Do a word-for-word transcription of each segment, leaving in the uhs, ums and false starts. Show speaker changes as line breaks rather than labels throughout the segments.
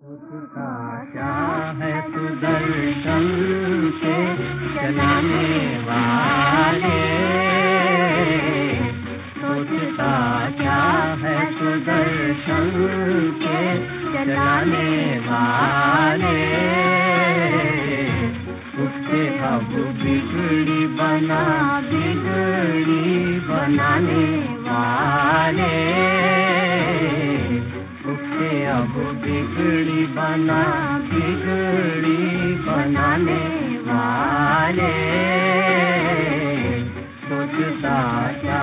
उसका क्या है सुदर्शन के चलाने वाले, सोचता क्या है सुदर्शन के चलाने वाले, उससे अब बिगड़ी बना बिगड़ी बनाने वाले, उससे अब बिगड़ी बना बिगड़ी बनाने वाले, सोचता क्या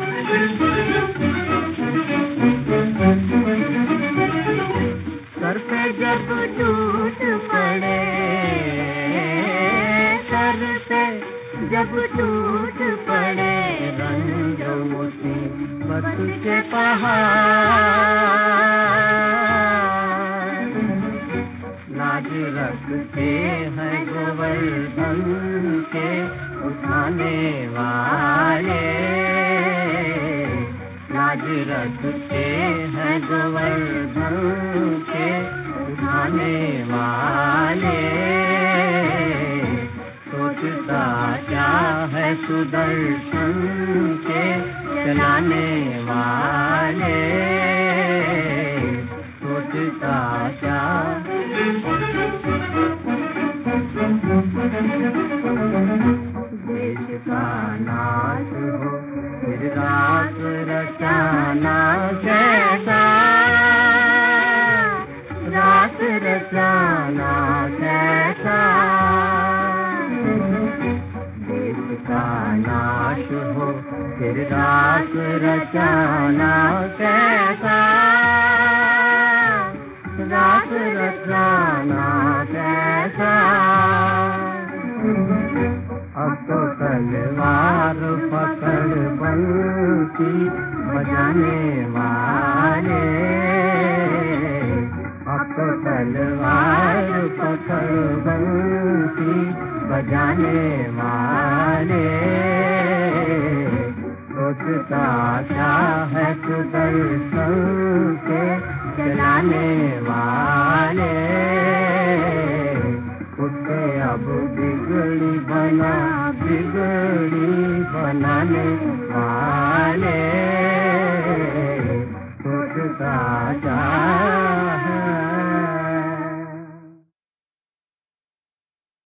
सर पे जब टूट पड़े, सर पे जब टूट पड़े रंजों से बस के पहाड़, लाज रखते हैं गोवर्धन के उठाने वाले, लाज रखते हैं गोवर्धन के उठाने वाले, सोचता क्या है सुदर्शन के चलाने वाले, सोचता क्या देश का नाश हो फिर रात रचाना कैसा, रात रचाना कैसा, देश का नाश हो फिर रात रचाना कैसा, रात रचाना कैसा, अब तो तलवार पकड़ बंसी बजाने वाले, अब तो तलवार पकड़ बंसी बजाने वाले, सोचता क्या है सुदर्शन के चलाने वाले, उससे अब बिगड़ी बना बिगड़ी बनाने वाले, सोचता क्या